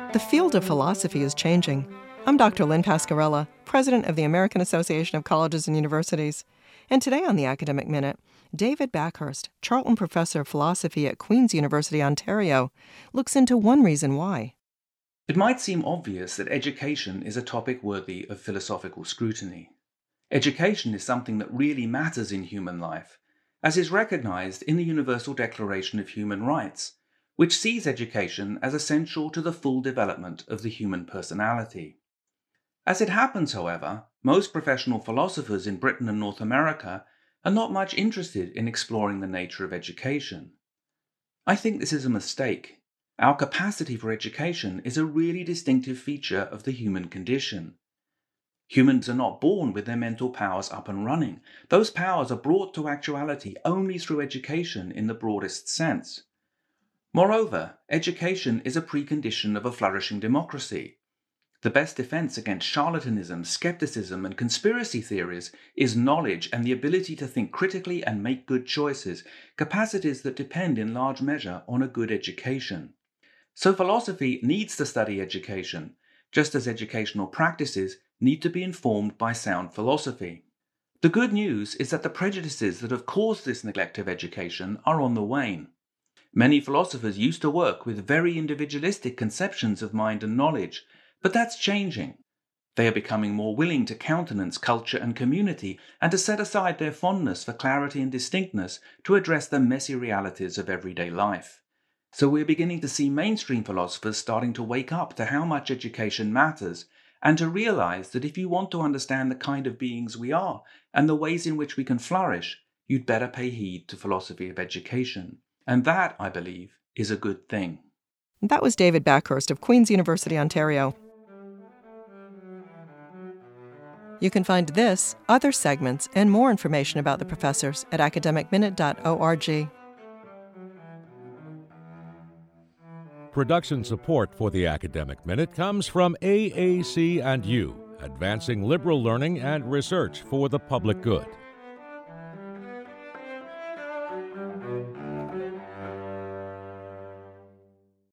The field of philosophy is changing. I'm Dr. Lynn Pascarella, president of the American Association of Colleges and Universities. And today on the Academic Minute, David Backhurst, Charlton Professor of Philosophy at Queen's University, Ontario, looks into one reason why. It might seem obvious that education is a topic worthy of philosophical scrutiny. Education is something that really matters in human life, as is recognized in the Universal Declaration of Human Rights, which sees education as essential to the full development of the human personality. As it happens, however, most professional philosophers in Britain and North America are not much interested in exploring the nature of education. I think this is a mistake. Our capacity for education is a really distinctive feature of the human condition. Humans are not born with their mental powers up and running. Those powers are brought to actuality only through education in the broadest sense. Moreover, education is a precondition of a flourishing democracy. The best defense against charlatanism, skepticism, and conspiracy theories is knowledge and the ability to think critically and make good choices, capacities that depend in large measure on a good education. So philosophy needs to study education, just as educational practices need to be informed by sound philosophy. The good news is that the prejudices that have caused this neglect of education are on the wane. Many philosophers used to work with very individualistic conceptions of mind and knowledge, but that's changing. They are becoming more willing to countenance culture and community and to set aside their fondness for clarity and distinctness to address the messy realities of everyday life. So we're beginning to see mainstream philosophers starting to wake up to how much education matters and to realize that if you want to understand the kind of beings we are and the ways in which we can flourish, you'd better pay heed to philosophy of education. And that, I believe, is a good thing. That was David Backhurst of Queen's University, Ontario. You can find this, other segments, and more information about the professors at academicminute.org. Production support for the Academic Minute comes from AAC&U, advancing liberal learning and research for the public good.